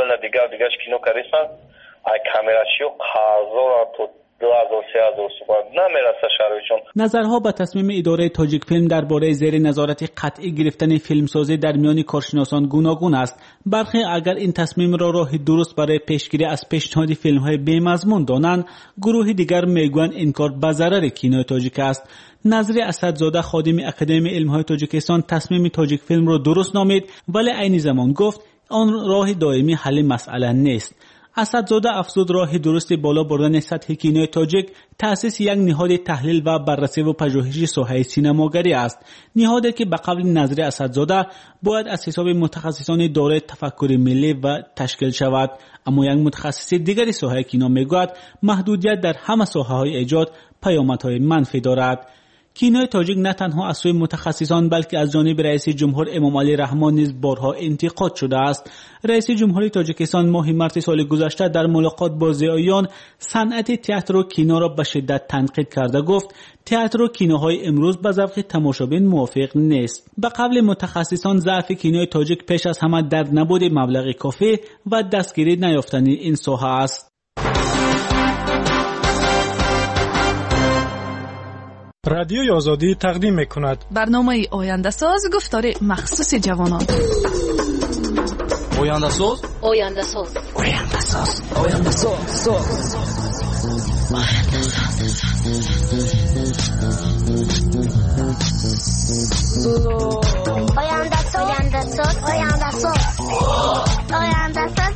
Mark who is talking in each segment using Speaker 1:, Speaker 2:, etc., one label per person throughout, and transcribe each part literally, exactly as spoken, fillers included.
Speaker 1: довольно дигар дигарш кино карисан ай камерашио ҳазор то دو هزار سه هزار سوپر نمیرسه شهرشون.
Speaker 2: نظرها به تصمیم اداره تاجیک فیلم درباره زیر نظارت قطعی گرفتن فیلمسازی در میان کارشناسان گوناگون است. برخی اگر این تصمیم را راه درست برای پیشگیری از پیشنهاد فیلم‌های بی‌مضمون دانند، گروه دیگر میگویند این کار به ضرر کینوی تاجیک است. نظری اسدزاده خادم اکادمی علم‌های تاجیکستان تصمیم تاجیک فیلم را درست نامید، ولی عین زمان گفت آن راه دائمی حل مسئله نیست. اسدزاده افزود راه درست بالا بردن سطح کینوی تاجیک تأسیس یک نهاد تحلیل و بررسی و پژوهش ساحه سینماگری است. نهادی که به قول نظری اسدزاده باید از حساب متخصصان دارای تفکر ملی و تشکیل شود، اما یک متخصص دیگری ساحه کینو میگوید محدودیت در همه ساحه‌های ایجاد پیامدهای منفی دارد. کینوی تاجیک نه تنها از سوی متخصصان بلکه از جانب رئیس جمهور امام علی رحمان نیز بارها انتقاد شده است. رئیس جمهوری تاجیکستان ماه مارس سال گذشته در ملاقات با ضیایان صنعت تئاتر و کینو را به شدت تنقید کرده گفت تئاتر و کینوهای امروز به ذوق تماشابین موافق نیست. به قول متخصصان ضعف کینوی تاجیک پیش از همه در نبود مبلغ کافی و دستگیری نیافتن این ساحه است.
Speaker 3: رادیوی آزادی تقدیم میکند
Speaker 4: برنامه آینده ساز گفتار مخصوص جوانان.
Speaker 5: آینده ساز
Speaker 4: آینده ساز
Speaker 5: آینده ساز آینده ساز
Speaker 6: آینده ساز آینده ساز آینده ساز آینده ساز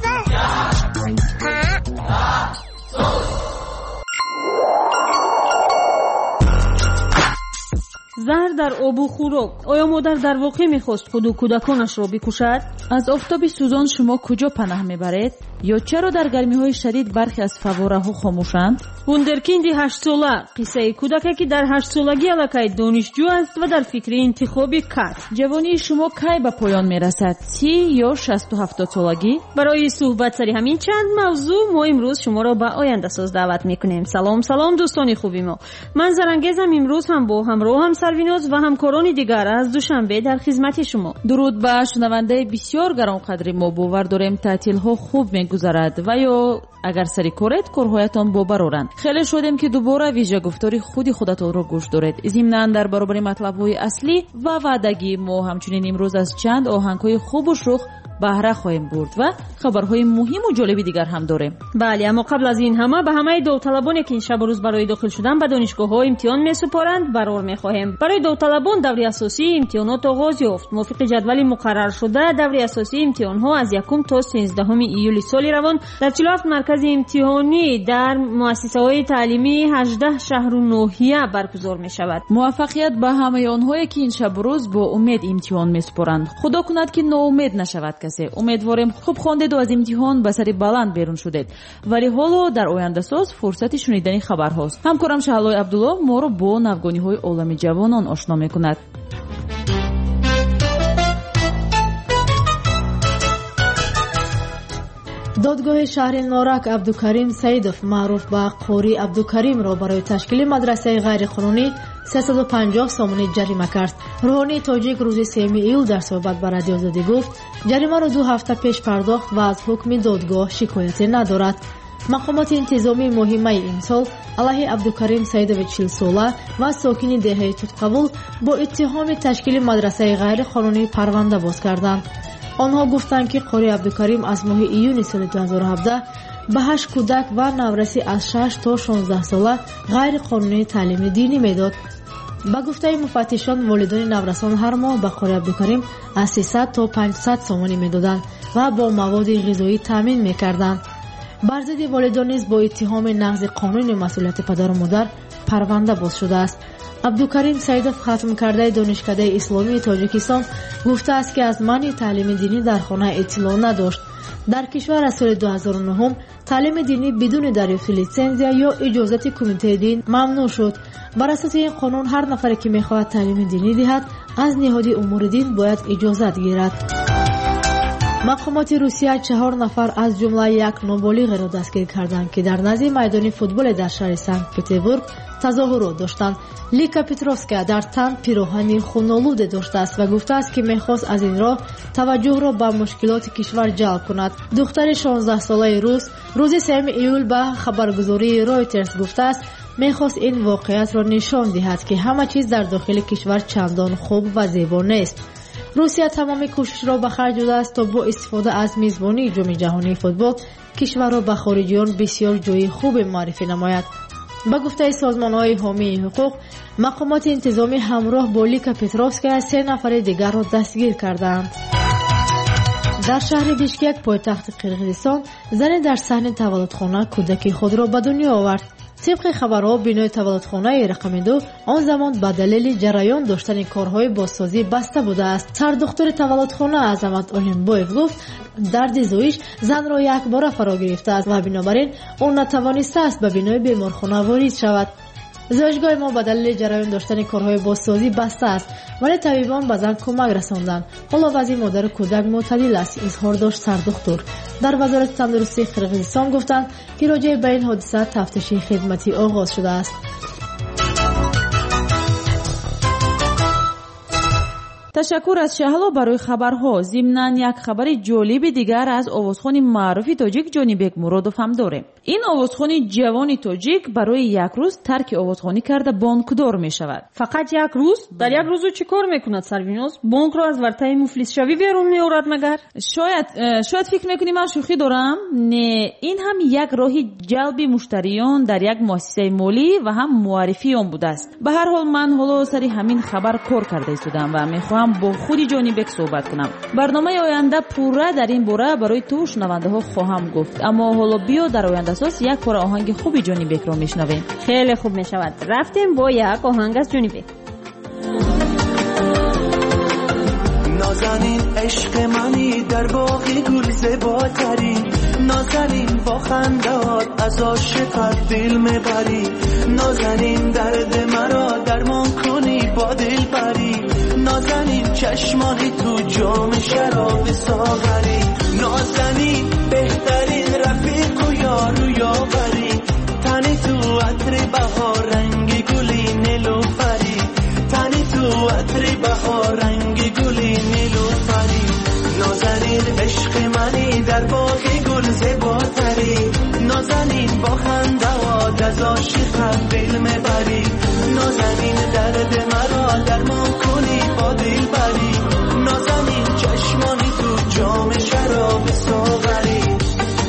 Speaker 7: زهر در آب و خوراک. آیا مادر در واقع میخواست خود و کودکانش را بکشد؟ از آفتاب سوزان شما کجا پناه میبرید؟ یا چرا در گرمی های شدید برخی از فواره ها خاموشند؟ وندرکیندی هشت ساله، قصه کودکی که در هشت سالگی الکی دانشجو است و در فکر انتخاب کار. جوانی شما کی به پایان میرسد؟ سی یا شصت و هفتاد سالگی؟ برای صحبت سر همین چند موضوع ما امروز شما را به آینده ساز دعوت میکنیم. سلام سلام دوستان خوبی ما. من زرنگیزم، امروز هم با همراهم سرویناز و همکاران دیگر از دوشنبه در خدمت شما.
Speaker 4: درود به شنونده بسیار گرانقدر ما. باور داریم تعطیل ها خوب میگذرد و یا اگر سری کارید کارهایتان با برارند. خیلی شدیم که دوباره ویژه گفتاری خودی خودتان را گوش دارید. ضمناً در برابر مطلب‌های اصلی و وعدگی ما همچنین امروز از چند آهنگ‌های خوب و شوخ بهره خواهیم برد و خبرهای مهم و جالبی دیگر هم داریم.
Speaker 7: بله، اما قبل از این همه به همه داوطلبانی که این شب و روز برای داخل شدن به دانشگاه‌ها امتحان می‌سپارند برار می‌خواهیم. برای داوطلبان دوره اساسی امتحانات آغاز یافت. موافق جدول مقرر شده دوره اساسی امتحان‌ها از یکم تا سیزدهم ایول سال روان در چهل و هفت مرکز امتحانی در مؤسسه‌های تعلیمی هجده شهر و ناحیه برگزار می‌شود.
Speaker 4: موفقیت به همه آنهایی که این شب و روز با امید امتحان می‌سپارند. خدا کند که ناامید نشود. امیدواریم خوب خواندید و از امتحان به سر بلند بیرون شدید. ولی حالا در آینده ساز فرصت شنیدن خبر هاست. همکارم شهلای عبدالله ما رو با نوگانی های عالم جوانان آشنا میکند.
Speaker 8: دادگاه شهر نارک عبدالکریم سیدов معروف به قاری عبدالکریم را برای تشکیل مدرسه غیرقانونی سیصد و پنجاه سومانی جریمه کرد. روحانی تاجیک روز سوم ایول در صحبت با رادیو آزادی گفت جریمه را دو هفته پیش پرداخت و از حکم دادگاه شکایتی ندارد. مقامات انتظامی مهمه این سال علیه عبدالکریم سیدов چهل ساله و ساکن دهه توتقبول با اتهام تشکیل مدرسه غیرقانونی پرونده باز کردند. آنها گفتند که قاری عبدالکریم از ماه ایون سال دو هزار و هفده به هشت کودک و نورسی از شش تا شانزده ساله غیر قانونی تعلیم دینی میداد. با گفته مفتشان والدین نورسان هر ماه به قاری عبدالکریم از سیصد تا پانصد سومانی میدادند و با مواد غذایی تامین میکردند. بر ضد والدین نیز با اتهام نقض قانون مسئولیت پدر و مادر پرونده باز شده است. عبدالکریم سیدов ختم کرده دانشکده اسلامی تاجیکستان گفته است که از منع تعلیم دینی در خانه اطلاع نداشت. در کشور از سال دو هزار و نه تعلیم دینی بدون دریافت لیسانس یا اجازت کمیته دین ممنوع شد. بر اساس این قانون هر نفری که میخواهد تعلیم دینی دهد از نهاد امور دین باید اجازت گیرد. мақомоти русия чаҳор нафар аз ҷумла як ноболиғеро дастгир карданд ки дар назди майдони футболе дар шаҳри санкт петербург тазоҳурот доштанд. Лика Петровская дар тан пироҳани хунолуде доштааст ва гуфтааст ки мехост аз ин роҳ таваҷҷӯҳро ба мушкилоти кишвар ҷалб кунад. духтари шонздаҳсолаи рус рӯзи сеюми июл ба хабаргузории Reuters гуфтааст мехост ин воқеиятро нишон диҳад ки ҳама чиз дар дохили кишвар чандон хуб ва зебо нест. русия тамоми кӯшишро ба харҷ додааст то бо истифода аз мизбонии ҷоми ҷаҳонии футбол кишварро ба хориҷиён бисёр ҷойи хубе муаррифӣ намояд. ба гуфтаи созмонҳои ҳомии ҳуқуқ, мақомоти интизомӣ ҳамроҳ бо Лика Петровская се нафари дигарро дастгир карданд. дар шаҳри Бишкек, пойтахти Қирғизистон, зане дар саҳни таваллудхона кӯдаки худро ба дунё овард. طبق خبرها بینای تولدخانه رقم دو آن زمان به دلیل جریان داشتن کارهای بازسازی بسته بوده است. سردختر تولدخانه عظمت اولیمبویف گفت درد زویش زن را یک بار فرا گرفته است و بنابراین اون نتوانسته است به بینای بیمارخانه وارد شود. زوجگاه ما به دلیل جریان داشتن کارهای بازسازی بسته است ولی طبیبان به زن کمک رساندند. حالا وضع مادر و کودک معتدل است، اظهار داشت سردختر. در وزارت تندرستی قرقیزستان گفتند که راجع به این حادثه تفتیش خدمتی آغاز شده است.
Speaker 4: تشکر از شهلا برای خبرها. ضمناً یک خبر جالب دیگر از آوازخوان معروف تاجیک جانیبک مرادوف هم داریم. این آوازخوان جوان تاجیک برای یک روز ترک آوازخوانی کرده بانکدار می شود.
Speaker 7: فقط یک روز؟ در یک روز چی کار میکند سرویناز؟ بانک را از ورطه مفلس شوی بیرون میآورد مگر؟
Speaker 4: شاید شاید فکر میکنی من شوخی دارم؟ نه، این هم یک راهی جلب مشتریان در یک مؤسسه مالی و هم معرفی آن بوده است. به هر حال من حالا سر همین خبر کار کرده ایستادم و میخوام با خودی جانیبک صحبت کنم. برنامه آینده پورا در این باره برای تو شنونده ها خواهم گفت، اما حالا بیا در آینده اساس یک پاره آهنگ خوبی جانیبک رو میشنویم.
Speaker 7: خیلی خوب میشود. رفتیم با یک آهنگ از جانیبک.
Speaker 9: نازنین عشق منی در باغ گل زیباتری، نازنین با خنده‌هات از عاشقت دل میبری، نازنین درد مرا درمان کنی با دل بری، نازنین چشمانی تو جام شراب ساغری، نازنین بهترین رفیق و یار و یاوری، تنی تو عطر بهار رنگ گلی نیلوفری، تنی تو عطر بهار رنگ گلی نیلوفری، نازنین عشق منی در باغ گل زیباتری، نازنین با خنده‌هات از عاشقت دل میبری، نازنین درد مرا درمان کنی با دل بری، نازنین چشمانی تو جام شراب ساغری.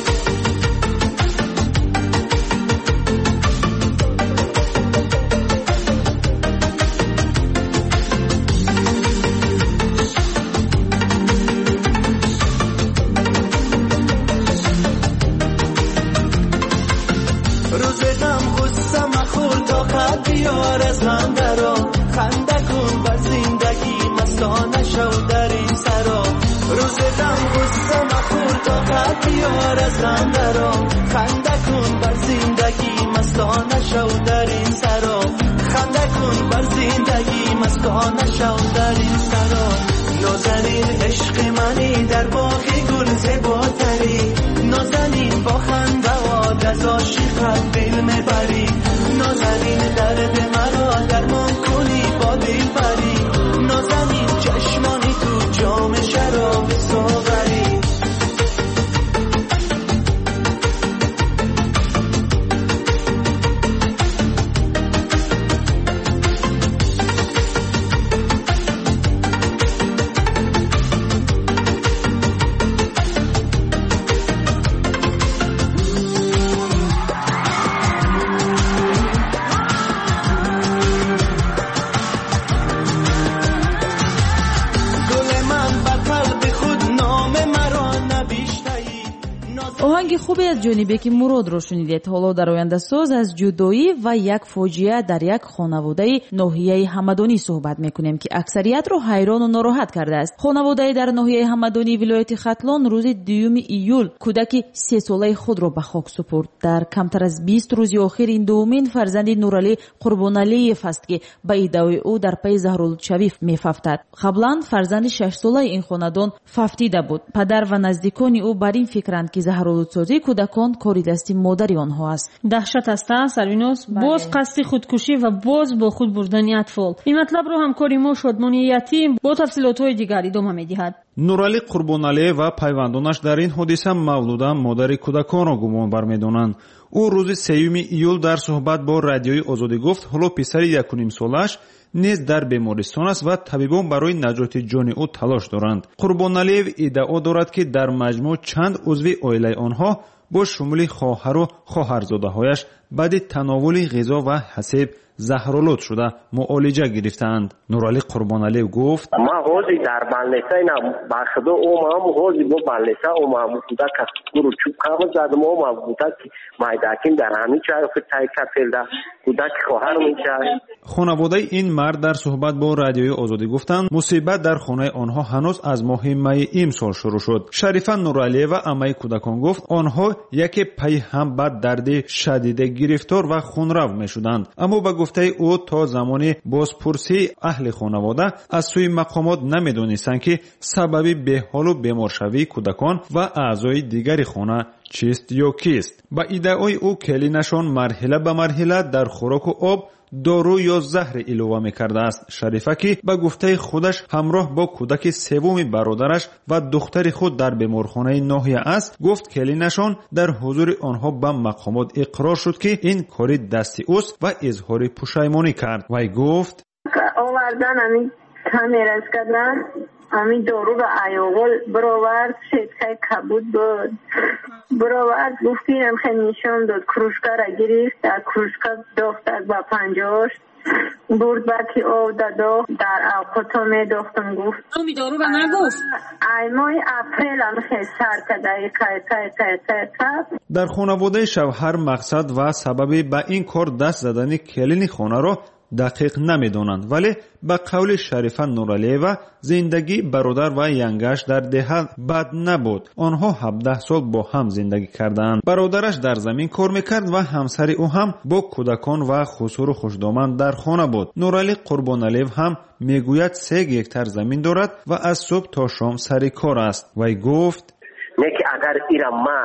Speaker 9: روز غم غصه مخور تا خط بیار از هم درا، خنده کن بر زندگی مستانه شو در این سرا، روز غم غصه مخور تا خط بیار از هم درا، خنده کن بر زندگی مستانه شو در این سرا، خنده کن بر زندگی مستانه شو در این سرا، نازنین عشق منی در باغ گل زیباتری، نازنین با خنده واد از عاشقت دل میبری، نازنین درد مرا درمان کنی با دل بری، نازنین چشمانی تو جام شراب ساغری.
Speaker 4: оҳанги хубе аз ҷонибеки муродро шунидед. ҳоло дар ояндасоз аз ҷудоӣ ва як фоҷиа дар як хонаводаи ноҳияи ҳамадонӣ суҳбат мекунем ки аксариятро ҳайрону нороҳат кардааст. хонаводаи дар ноҳияи ҳамадонии вилояти хатлон рӯзи дуюми июл кӯдаки сесолаи худро ба хок супурд. дар камтар аз бист рӯзи охир ин дуввумин фарзанди нуралӣ қурбоналиев аст ки ба иддаои ӯ дар пайи заҳролудшавӣ мефафтад. қаблан фарзанди шашсолаи ин хонадон фафтида буд. падар ва наздикони ӯ бар ин фикранд ки заҳролудсозии кӯдакон кори дасти модари онҳо аст.
Speaker 7: даҳшат аст сарвинос, боз қасди худкушӣ ва боз бо худ бурдани атфол. ин матлабро ҳамкори мо шодмони ятим бо тафсилотҳои дигар идома медиҳад.
Speaker 10: нуралӣ қурбоналиев ва пайвандонаш дар ин ҳодиса мавлуда модари кӯдаконро гумонбар медонанд. ӯ рӯзи сеюми июл дар суҳбат бо радиои озодӣ гуфт ҳоло писари якунимсолааш низ дар бемористон аст ва табибон барои наҷоти ҷони ӯ талош доранд. қурбоналиев иддао дорад ки дар маҷмӯъ чанд узви оилаи онҳо бо шумули хоҳару хоҳарзодаҳояш баъди тановули ғизо ва ҳасеб заҳролуд шуда муолиҷа гирифтаанд. нуралӣ қурбоналиев гуфт:
Speaker 11: ман ҳози дар балнеса ина бахудо омам ҳози бо балнеса омам кӯдак гуру чуб қабл задам омам кӯдак майдакин дар ҳамин чай фитай капелда кӯдак хоҳар мечай.
Speaker 10: хонаводаи ин мард дар суҳбат бо радиои озодӣ гуфтанд мусибат дар хонаи онҳо ҳанӯз аз моҳи майи имсол шурӯъ шуд. шарифа нуралиева амаи кӯдакон гуфт онҳо яке пайи ҳам ба дарди шадиде гирифтор ва хунрав мешуданд. аммо ба гуфтаи ӯ то замони бозпурсии аҳли хонавода аз сӯи мақомот намедонистанд ки сабаби беҳолу беморшавии кӯдакон ва аъзои дигари хона чист ё кист. ба иддаои ӯ келинашон марҳила ба марҳила дар хӯроку об дору ё заҳре илова мекардааст. шарифа ки ба гуфтаи худаш ҳамроҳ бо кӯдаки севуми бародараш ва духтари худ дар беморхонаи ноҳия аст, гуфт келинашон дар ҳузури онҳо ба мақомот иқрор шуд ки ин кори дасти ӯст ва изҳори пушаймонӣ кард. вай гуфт:
Speaker 12: овардан ами камерас кардан ами доруро аёвол бировард сеткаи кабуд буд бировард гуфтинам хел нишон дод кружкара гирифт дар кружка дохтад ба панҷош бурд баки ов дадо дар авқото медохтам гуфт
Speaker 7: ами доруро нагуфт
Speaker 12: ай моҳи апрелам хел сар кадаи кай кай кай кай кай.
Speaker 10: дар хонаводаи шавҳар мақсад ва сабаби ба ин кор даст задани келини хонаро дақиқ намедонанд, вале ба қавли шарифа нуралиева зиндагии бародар ва янгаш дар деҳа бад набуд. онҳо ҳабдаҳ сол бо ҳам зиндагӣ кардаанд. бародараш дар замин кор мекард ва ҳамсари ӯ ҳам бо кӯдакон ва хусуру хушдоманд дар хона буд. нуралӣ қурбоналиев ҳам мегӯяд се гектар замин дорад ва аз субҳ то шом сари кор аст. вай гуфт:
Speaker 11: неки агар ира ма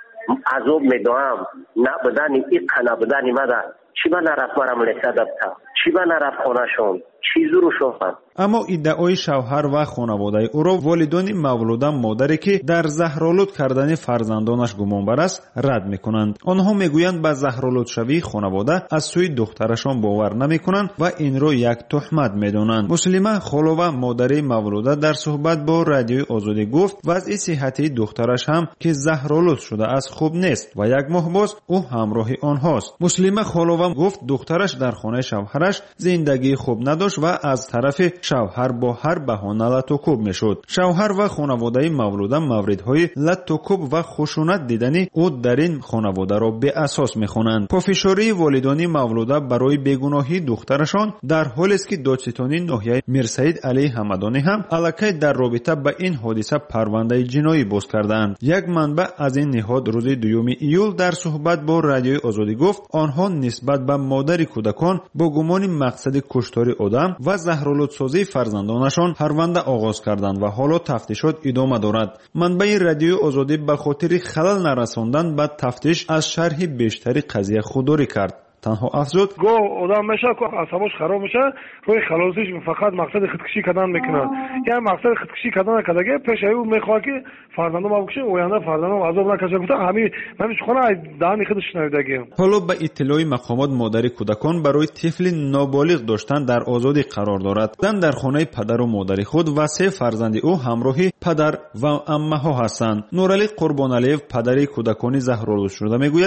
Speaker 11: азоб медоам набудани иқа набудани мада чӣ ба нарафт марам леса дабта чӣ ба нарафт хонашон чӣ зуру шофанд. аммо иддаои шавҳар ва хонаводаи ӯро волидони мавлуда модаре ки дар заҳролуд кардани фарзандонаш гумонбар аст рад мекунанд. онҳо мегӯянд ба заҳролудшавии хонавода аз сӯи духтарашон бовар намекунанд ва инро як тӯҳмат медонанд. муслима холова модари мавлуда дар суҳбат бо радиои озодӣ гуфт вазъи сиҳатии духтараш ҳам ки заҳролуд шудааст хуб нест ва як моҳ боз ӯ ҳамроҳи онҳост. муслима холова гуфт духтараш дар хонаи шавҳараш зиндагии хуб надошт ва аз тарафи шавҳар бо ҳар баҳона латукуб мешуд. шавҳар ва хонаводаи мавлуда мавридҳои латукуб ва хушунат дидани ӯ дар ин хонаводаро беасос мехонанд. пофишории волидони мавлуда барои бегуноҳии духтарашон дар ҳолест ки додситони ноҳияи мирсаид алии ҳамадонӣ ҳам аллакай дар робита ба ин ҳодиса парвандаи ҷиноӣ боз кардаанд. як манбаъ аз ин ниҳод рӯзи дуюми июл дар суҳбат бо радиои озодӣ гуфт онҳо нисбат ба модари кӯдакон бо гумони мақсади куштори одам ва заҳролудсозии фарзандонашон парванда оғоз карданд ва ҳоло тафтишот идома дорад. манбаи радиои озодӣ ба хотири халал нарасондан ба тафтиш аз шарҳи бештари қазия худдорӣ кард. танҳо афзуд:
Speaker 13: гоҳ одам мешавад ки асабош хароб мешавад рӯи халосиш фақат мақсади худкушӣ кардан мекунад. яъне мақсади худкушӣ кардан кардагӣ пешаи ӯ мехоҳад ки фарзандонам букуши оянда фарзандонам азоб накаша гуфта ҳамин ҳамин хона даҳани худаш шунавидагӣ. ҳоло
Speaker 10: ба иттилои мақомот модари кӯдакон барои тифли ноболиғ доштан дар озодӣ қарор дорад. дан дар хонаи падару модари худ ва се фарзанди ӯ ҳамроҳи падар ва аммаҳо ҳастанд. нуралӣ қурбоналиев падари кӯдакони заҳролудшуда мегӯяд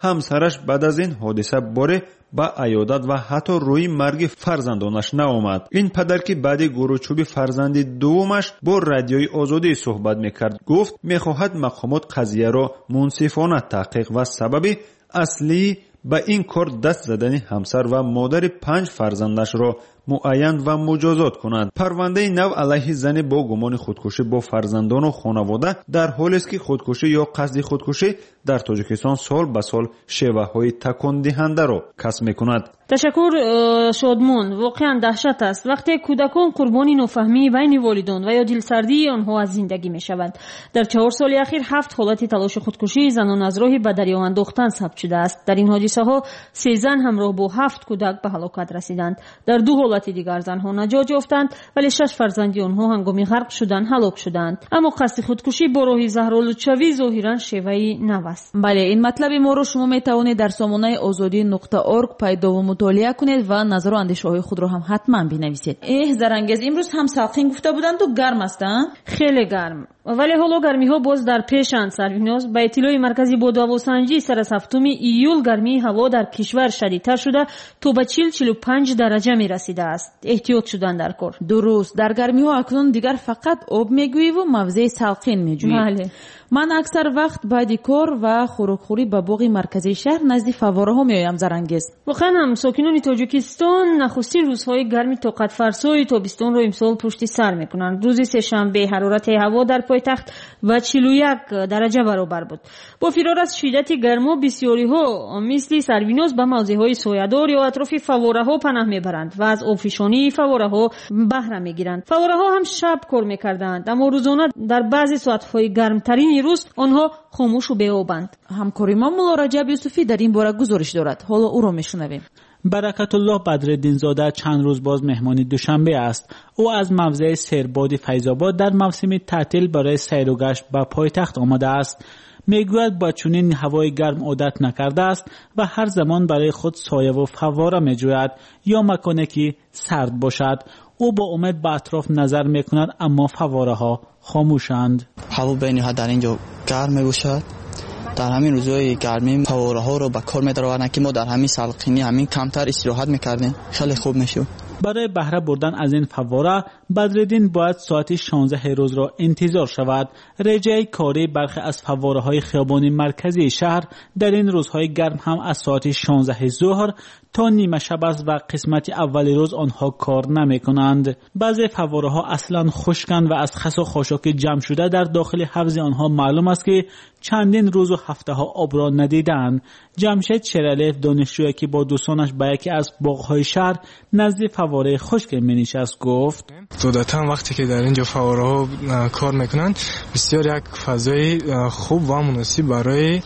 Speaker 10: همسرش بعد از این حادثه باره با عیادت و حتی روی مرگ فرزندانش نآمد. این پدر که بعد گروچوبی فرزند دومش با رادیوی آزادی صحبت میکرد گفت میخواهد مقامات قضیه را منصفانه تحقیق و سبب اصلی با این کار دست زدن همسر و مادر پنج فرزندش را معین و مجازات کنند. پرونده نو علیه زن با گمان خودکشی با فرزندان و خانواده در حالی است که خودکشی یا قصد خودکشی در تاجیکستان سال به سال شیوه‌های تکان دهنده را کسب می‌کند.
Speaker 7: تشکر شادمان. واقعا دهشت است وقتی کودکان قربانی نافهمی بین والدان و یا دلسردی آنها از زندگی میشوند. در چهار سال اخیر هفت حالت تلاش خودکشی زنان از راه به دریا انداختن ثبت شده است. در این حادثه ها سه زن همراه با هفت کودک به هلاکت رسیدند. در دو حالت دیگر زنها نجات یافتند ولی شش فرزندی آنها هنگام غرق شدن هلاک شدند. اما قصد خودکشی با راه زهرآلودشوی ظاهرا شیوه‌ای نو است.
Speaker 4: بله، این مطلب ما رو شما میتوانید در سامانه آزادی نقطه اورگ پیدا و مطالعه کنید و نظر و اندیشه های خود رو هم حتما بنویسید. اه زرنگز، امروز هم ساقین گفته بودند و گرم هستند.
Speaker 7: خیلی گرم. ولی حالا گرمی ها باز در پیشند. سرویناز با اطلاع مرکزی بود هواسنجی سر از هفتم ایول گرمی هوا در کشور شدیدتر شده تا به چهل چهل و پنج درجه می رسیده است. احتیاط شدن در کار.
Speaker 4: درست، در گرمی ها اکنون دیگر فقط آب میگویی و موضع ساقین میجویی.
Speaker 7: بله.
Speaker 4: من اکثر وقت بعد کار و خوراکخوری به باغ مرکزی شهر نزد فواره ها میایم. زرنگز،
Speaker 7: واقعا هم ساکنان تاجیکستان نخستین روزهای گرمی طاقت فرسای تابستان را امسال پشت سر میکنند. روز سه شنبه حرارت هوا در پایتخت و چهل و یک درجه برابر بود. با فرار از شدت گرما بسیاری ها مثل سرویناز به موضع های سایه‌دار یا اطراف فواره ها پناه میبرند و از آبفشانی فواره ها بهره میگیرند. فواره ها هم شب کار میکردند اما روزانه در بعضی ساعت‌های گرمترین روز آنها خاموش و بی‌آبند.
Speaker 4: همکاری ما مولا رجب یوسفی در این باره گزارش دارد. حالا او را میشنویم.
Speaker 2: برکت الله بدرالدین زاده چند روز باز مهمان دوشنبه است. او از موضع سیرباد فیض‌آباد در موسم تعطیل برای سیر و گشت به پایتخت آمده است. میگوید با چنین هوای گرم عادت نکرده است و هر زمان برای خود سایه و فواره میجوید یا مکانی که سرد باشد. او با امید به اطراف نظر میکند اما فواره ها خاموشند.
Speaker 14: هوا بین ها در اینجا گرم میباشد. در همین روزهای گرمی فواره ها رو به کار می‌دارند که ما در همین سالخینی همین کمتر استراحت میکردیم. خیلی خوب میشد.
Speaker 2: برای بهره بردن از این فواره بدرالدین باید ساعت شانزده روز را انتظار شود. رجای کاری برخی از فواره های خیابانی مرکزی شهر در این روزهای گرم هم از ساعت شانزده ظهر تا نیمه شب است و قسمت اولی روز آنها کار نمی کنند. بعضی فواره ها اصلا خشکند و از خس و خاشاک جمع شده در داخل حوض آنها معلوم است که چندین روز و هفته ها آب را ندیدند. جمشید شیرالیف دانشجویی که با دوستانش به یکی از باغ‌های شهر نزد فواره خشک می‌نشست گفت:
Speaker 15: عادتاً وقتی که در اینجا فواره ها کار میکنند بسیار یک فضای خوب و مناسب برای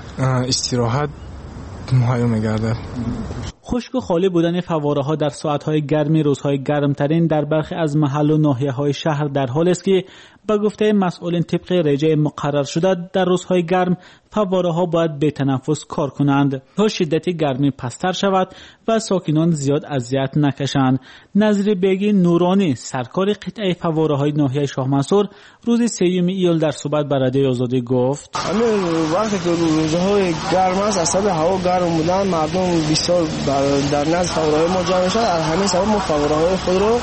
Speaker 15: استراحت مهیا میگردد.
Speaker 2: خشک و خالی بودن فواره ها در ساعت‌های گرمی روزهای گرمترین در برخی از محل و ناحیه‌های شهر در حالی است که به گفته مسئولین طبق رجع مقرر شده در روزهای گرم فواره ها باید به تنفس کار کنند تا شدت گرمی پستر شود و ساکنان زیاد اذیت نکشند. نظری بیگی نورانی سرکار قطعه فواره های ناحیه شاه منصور روز سوم ایول در صحبت با رادیوی آزادی گفت:
Speaker 16: همین وقتی که روزهای گرم است اصلا هوا گرم بودن مردم بسیار در نزد فواره های ما جمع میشن. از همین سبب ما فواره های خود رو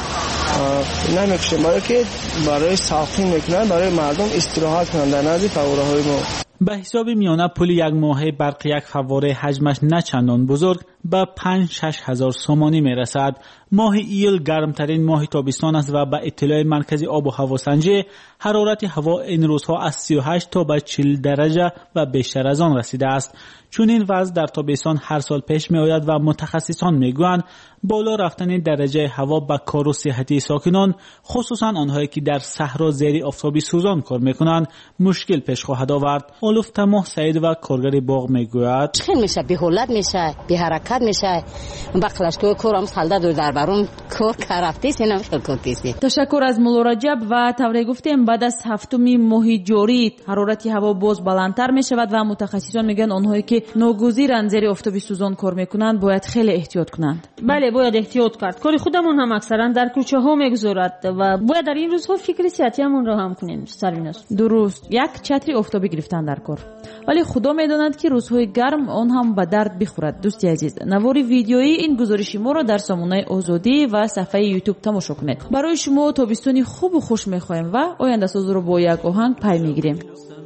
Speaker 16: نمیکشیم برای که برای ساختن میکنن برای مردم استراحت کنند در نزد فواره های ما.
Speaker 2: به حساب میانه پول یک ماهه برق یک فواره حجمش نه چندان بزرگ به پنج شش هزار سومانی میرسد. ماه ایول گرمترین ماه تابستان است و به اطلاع مرکزی آب و هوا سنجی حرارت هوا این روزها از سی و هشت تا به چهل درجه و بیشتر از آن رسیده است. چون این وضع در تابستان هر سال پیش می آید و متخصصان میگویند بالا رفتن درجه هوا به کار و صحت ساکنان خصوصا آنهایی که در صحرا زیر آفتابی سوزان کار میکنند مشکل پیش خواهد آورد. اولوف تمام سعید و کارگر باغ میگوید:
Speaker 17: خیلی میشه بی حالت میشه بی حرکت میشه بقلش که کارم سالده دور در برون کار کرفتیست نمیشه کار کیستی.
Speaker 4: تشکر از مولا رجب و طوری گفتیم بعد از هفتمی ماه جاری حرارت هوا باز بلندتر می شود و متخصصان میگن آنهایی که ناگزیرن زیر آفتابی سوزان کار میکنند باید خیلی احتیاط کنند.
Speaker 7: بله باید احتیاط کرد. کار خودمون هم اکثرا در کوچه ها میگذارد و باید در این روزها فکر صحتیمون را هم کنیم. سرویناس
Speaker 4: درست یک چتری آفتابی گرفتن در کار. ولی خدا میداند که روزهای گرم آن هم به درد بخورد. دوستی عزیز نواری ویدیویی این گزارش ما را در سامانه آزادی و صفحه یوتیوب تماشا کنید. برای شما تابستانی خوب و خوش میخوایم و آینده ساز رو با یک آهنگ پی میگیریم.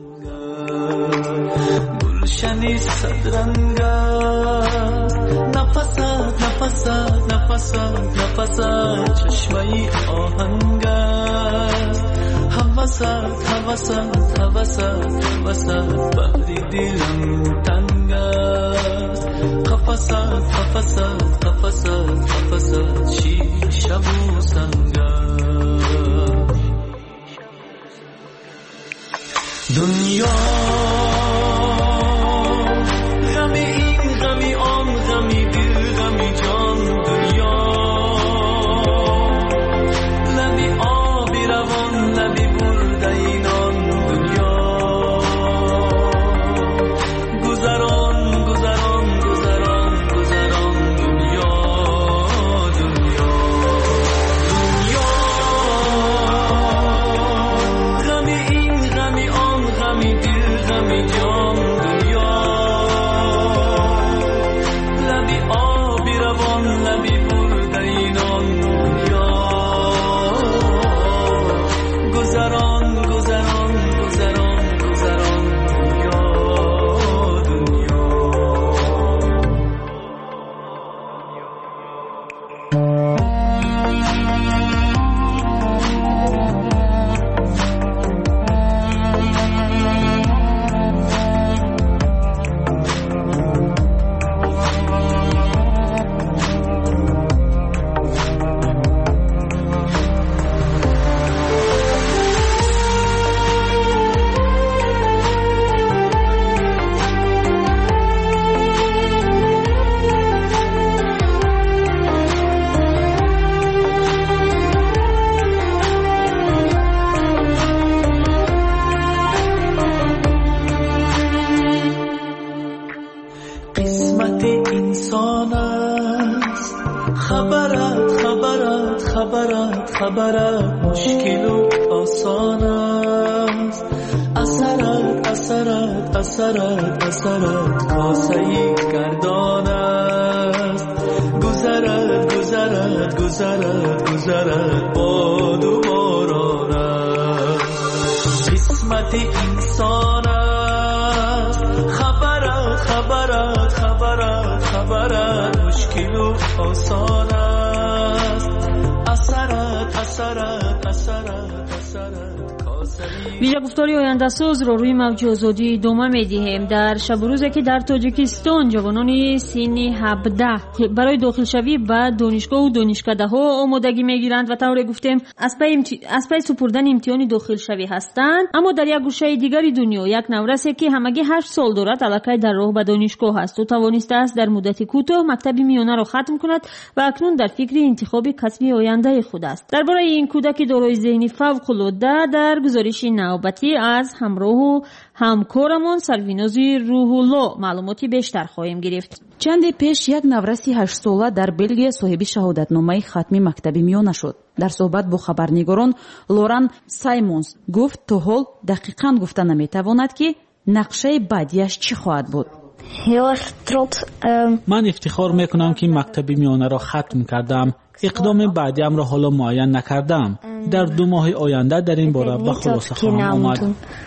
Speaker 9: گلشنی صدرنگ نفسات نفسات نفسات نفسات چشمه آهنگ حواسات حواسات حواسات حواسات بحری دلم تنگ قفصات قفصات قفصات قفصات شیشه و سنگ دنیا غمی این غمی آن غمی دل غمی جان دنیا لبی آبی روان لبی برده اینان دنیا گذران گذران گذران گذران دنیا دنیا دنیا غمی این غمی آن غمی دل غمی جان دنیا لبی آبی روان لبی برده اینان دنیا گذران گذران گذران گذران دنیا دنیا قسمت انسان است خبرت خبرت خبرت خبرت مشکل و آسان است اثرت اثرت اثرت اثرت کاسه گردان است گذرت گذرت گذرت گذرت باد و باران است قسمت انسان است خبرت خبرت خبرت خبرت مشکل و آسان است اثرت اثرت اثرت اثرت
Speaker 7: ویژه گفتاری آینده ساز را روی موج آزادی ادامه می‌دهیم. در شب و روزی که در تاجیکستان جوانان سنی هفده برای داخل شوی به دانشگاه و دانشکده‌ها آمادگی می‌گیرند و طوری گفتیم از پی امت... از پی سپردن امتحان داخل شوی هستند، اما در یک گوشه دیگری دنیا یک نورسی که همگی هشت سال دارد الکی در راه به دانشگاه است و توانسته است در مدت کوتاه مکتب میانه را ختم کند و اکنون در فکر انتخاب کسب آینده خود است. درباره این کودک دارای ذهنی فوق‌العاده در گزارش نوبتی از همراه و همکارمان سروینازی روح الله معلوماتی بیشتر خواهیم گرفت.
Speaker 4: چندی پیش یک نورسی هشت ساله در بلژیک صاحب شهادتنامه ختمی مکتب میانه شد. در صحبت با خبرنگاران لوران سایمونز گفت تا حال دقیقاً گفته نمیتواند که نقشه بعدیش چی خواهد بود.
Speaker 2: من افتخار میکنم که مکتب میانه را ختم کردم. اقدام بعدیم را حالا معین نکردم. در دو ماه آینده در این باره به خلاصه خواهم آمد.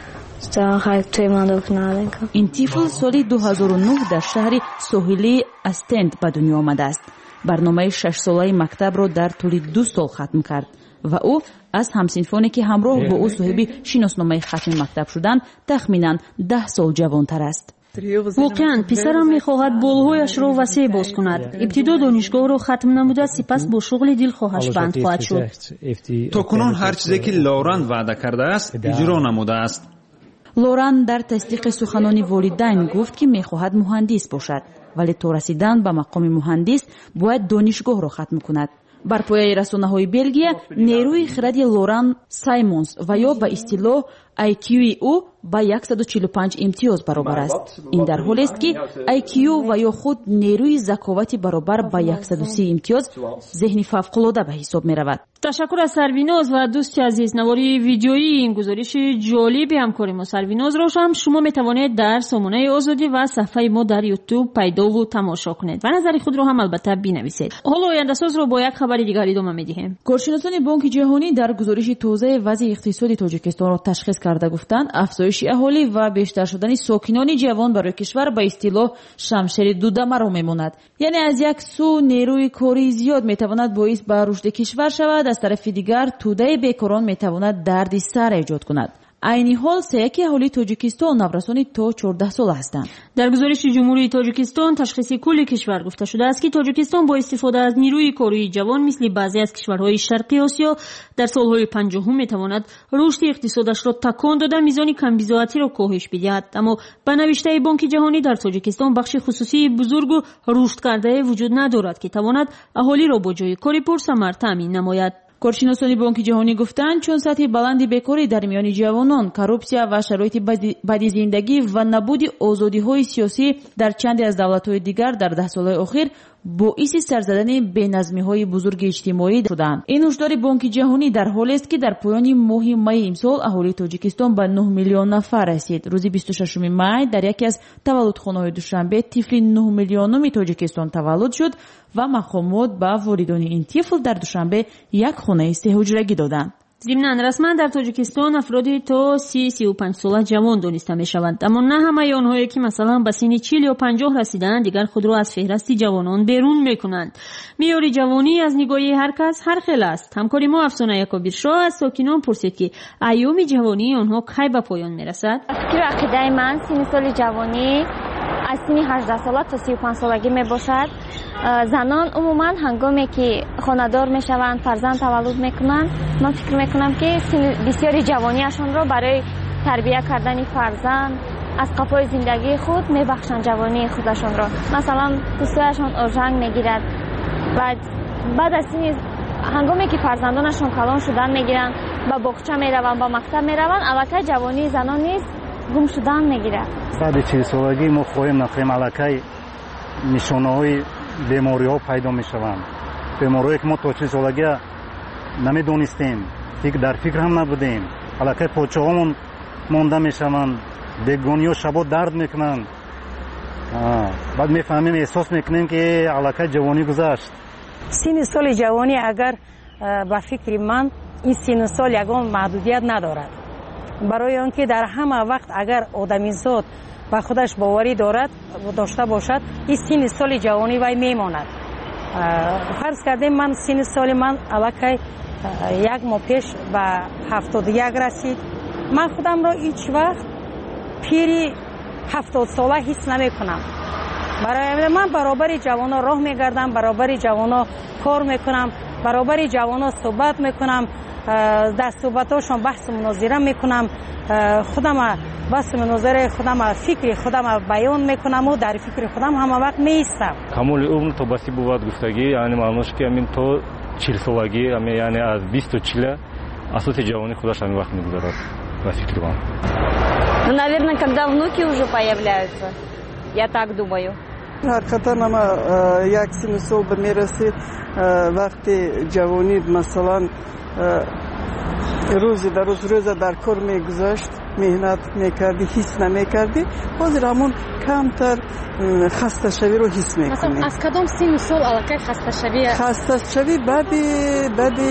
Speaker 4: این طفل سال دو هزار و نه در شهر ساحلی استند به دنیا آمده است. برنامه شش ساله مکتب را در طول دو سال ختم کرد و او از همسنفانی که همراه با او صاحب شناسنامه ختم مکتب شدند تخمینا ده سال جوانتر است.
Speaker 7: واقعا پسرم میخواهد بالهایش را وسیع باز کند. ابتدا دانشگاه را ختم نموده سپس با شغل دلخواهش بند خواهد شد.
Speaker 10: تا کنون هر چیزی که لوران وعده کرده است اجرا نموده است.
Speaker 4: لوران در تصدیق سخنان والدین گفت که میخواهد مهندس باشد، ولی تا رسیدن به مقام مهندس باید دانشگاه را ختم کند. бар пояи расонаҳои Белгия нерӯи хиради Лоран Саймонс ва ё ба истилоҳ ай кью-и ӯ ба яксаду чилу панҷ имтиёз баробар аст. ин дар ҳолест ки ай кью ва ё худ нерӯи заковати баробар ба яксаду си имтиёз зеҳни фавқулода ба ҳисоб меравад.
Speaker 7: ташаккур аз Сарвиноз ва дӯсти азиз. навори видеои ин гузориши ҷолиби ҳамкори мо Сарвинозро ҳам шумо метавонед дар сомонаи Озодӣ ва сафҳаи мо дар ютуб пайдову тамошо кунед ва назари худро ҳам албатта бинависед. ҳоло ояндасозро бо як хабари дигар идома медиҳем. коршиносони Бонки ҷаҳонӣ дар гузориши тозаи вазъи иқтисоди Тоҷикистонро ташхис карда гуфтанд, афзоиши аҳолӣ ва бештар шудани сокинони ҷавон барои кишвар ба истилоҳ шамшери дудамаро мемонад. яъне аз як су нерӯи кори зиёд метавонад боис ба рушди кишвар шавад, аз тарафи дигар тӯдаи бекорон метавонад дарди сар эҷод кунад. айни ҳол сеяки аҳолии Тоҷикистон наврасони то чордаҳ сола ҳастанд. дар гузориши ҷумҳурии Тоҷикистон ташхиси кулли кишвар гуфта шудааст ки Тоҷикистон бо истифода аз нерӯи кории ҷавон мисли баъзе аз кишварҳои шарқи Осиё дар солҳои панҷоҳум метавонад рушди иқтисодашро такон дода мизони камбизоатиро коҳиш бидиҳад. аммо ба навиштаи Бонки ҷаҳонӣ дар Тоҷикистон бахши хусусии бузургу рушдкардае вуҷуд надорад ки тавонад аҳолиро бо ҷойи кори пурсамар таъмин намояд. коршиносони Бонки ҷаҳонӣ гуфтанд, чун сатҳи баланди бекорӣ дар миёни ҷавонон, коррупсия ва шароити бади зиндагӣ ва набуди озодиҳои сиёсӣ дар чанде аз давлатҳои дигар дар даҳсолаи охир боиси сарзадани беназмиҳои бузурги иҷтимоӣ шуданд. ин ҳушдори Бонки ҷаҳонӣ дар ҳолест ки дар поёни моҳи майи имсол аҳолии Тоҷикистон ба нӯҳ миллион нафар расид. рӯзи бисту шашуми май дар яке аз таваллудхонаҳои Душанбе тифли нӯҳ миллионуми Тоҷикистон таваллуд шуд ва мақомот ба воридони ин тифл дар Душанбе як хонаи сеҳуҷрагӣ доданд. зимнан расман дар Тоҷикистон афроди то си сию панҷ сола ҷавон дониста мешаванд, аммо на ҳамаи онҳое ки масалан ба синни чил ё панҷоҳ расиданд дигар худро аз феҳристи ҷавонон берун мекунанд. меъёри ҷавонӣ аз нигоҳи ҳар кас ҳар хел аст. ҳамкори мо Афсона Якобиршоҳ аз сокинон пурсид ки айёми ҷавонии онҳо кай ба поён мерасад.
Speaker 18: фикри ақидаи ман синни соли ҷавонӣ аз синни ҳаждаҳ сола то сию панҷ солагӣ мебошад. занон умуман ҳангоме ки хонадор мешаванд, фарзанд таваллуд мекунанд, ман фикр мекунам ки синни бисёри ҷавониашонро барои тарбия кардани фарзанд аз қафои зиндагии худ мебахшанд. ҷавонии худашонро масалан пӯстаашон ожанг мегирад ва баъд аз синни ҳангоме ки фарзандонашон калон шудан мегиранд, ба боғча мераванд, ба мактаб мераванд, аллакай ҷавонии занон низ гум шудан мегирад.
Speaker 19: баъди чилсолагӣ мо хоҳем нахоҳем аллакай нишонаҳои бемориҳо пайдо мешаванд. бемориҳое ки мо то чилсолагӣ намедонистем, дар фикр ҳам набудем. аллакай подшоҳомон монда мешаванд, бегониҳо шабо дард мекунанд. баъд мефаҳмем, эҳсос мекунем ки аллакай ҷавонӣ гузашт.
Speaker 20: синни соли ҷавонӣ агар ба фикри ман ин синни сол ягон маҳдудият надорад, барои он ки дар ҳама вақт агар одамизод ба худаш боварӣ дорад дошта бошад, ин синни соли ҷавонӣ вай мемонад. фарз кардем ман синни соли ман аллакай як моҳ пеш ба ҳафтоду як расид. ман худамро ҳеҷ вақт пири ҳафтодсола ҳис намекунам. барои ман баробари ҷавоно роҳ мегардам, баробари ҷавоно кор мекунам, баробари ҷавоно суҳбат мекунам, дар суҳбатҳошон баҳсу мунозира мекунам, худама баҳсу мунозираи худама фикри худама баён мекунаму дар фикри худам ҳама вақт меистам.
Speaker 21: камоли умр то баси бувад гуфтагӣ, яъне маънош ки амин то чилсолагӣ, яъне аз бисту чила асоси ҷавонии худаш ҳамин вақт мегузарад ба фикри ман.
Speaker 18: Ну, наверное, когда внуки уже появляются, я так думаю.
Speaker 22: ҳақиқатан ама як синни сол ба мерасид вақти ҷавонӣ масалан рӯзи дар рӯз рӯза дар кор мегузашт, меҳнат мекардӣ, ҳис намекардӣ. ҳозир ҳамон камтар хасташавиро ҳис мекунӣ.
Speaker 7: аз кадом синни сол аллакай хасташавӣ?
Speaker 22: хасташавӣ баъди баъди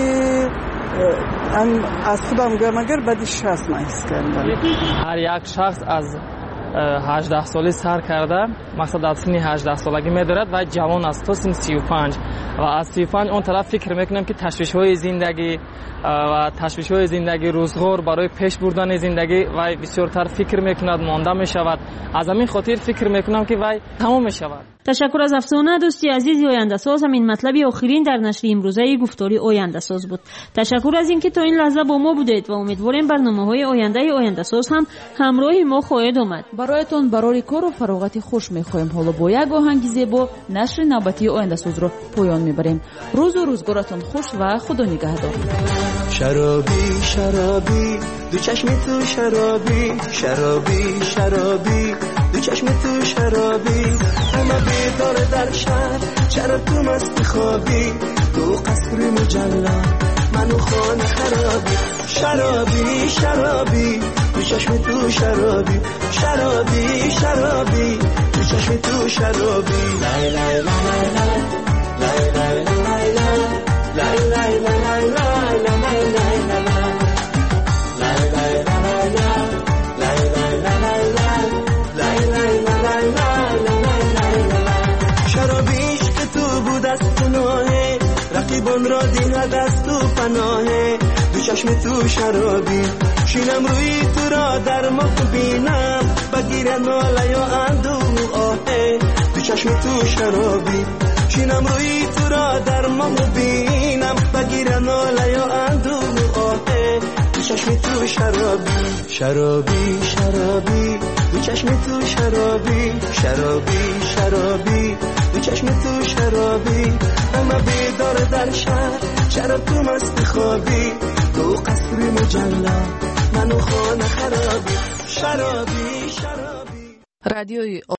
Speaker 22: аз худам гӯям агар баъди шаст ман ҳис кардам.
Speaker 23: ҳар як шахс аз ҳаждаҳ солӣ сар карда, мақсад аз синни ҳаждаҳ солагӣ медорад ва ҷавон аст то синни сию панҷ. ва аз сию панҷ он тараф фикр мекунам ки ташвишҳои зиндагӣ ва ташвишҳои зиндагӣ, рӯзғор барои пеш бурдани зиндагӣ вай бисёртар фикр мекунад, монда мешавад. аз ҳамин хотир фикр мекунам ки вай тамом мешавад.
Speaker 7: تشکر از افسانه. دوستی عزیزی آینده ساز، همین مطلبی آخرین در نشر امروزه گفتاری آینده ساز بود. تشکر از اینکه تا این لحظه با ما بودید و امیدواریم برنامه‌های آینده آینده ساز هم همراه ما خواهید آمد. برایتون برای کار و فراغت خوش می‌خواهیم. حالا با یک آهنگ زیبا نشر نوبتی آینده ساز رو پایان می‌بریم. روز و روزگارتون خوش و خدا نگهدار.
Speaker 9: شرابی شرابی دو چشم تو شرابی شرابی شرابی دو چشم تو شرابی همه بیدار در شهر چرا تو مست خوابی تو قصر مجلا منو خانه خرابی شرابی شرابی دو چشم تو شرابی شرابی شرابی دو چشم تو شرابی لای لای لای لای لای لای لای لای لای لای لای شرابیش که تو بود از گناهه رقیبان را دیند از تو پناهه دو چشم تو شرابی شینم روی تو را در مخ بینم بگیرن ناله یا اندوه آهه دو چشم تو شرابی شینم روی تو را در مخ بینم بگیرن ناله یا اندوه آهه دو چشم تو شرابی شرابی شرابی دو چشم تو شرابی شرابی شرابی دو چشم تو شرابی همه بیدار در شهر چرا تو مست خوابی تو قصر مجلا منو خانه خرابی شرابی شرابی.
Speaker 4: رادیوی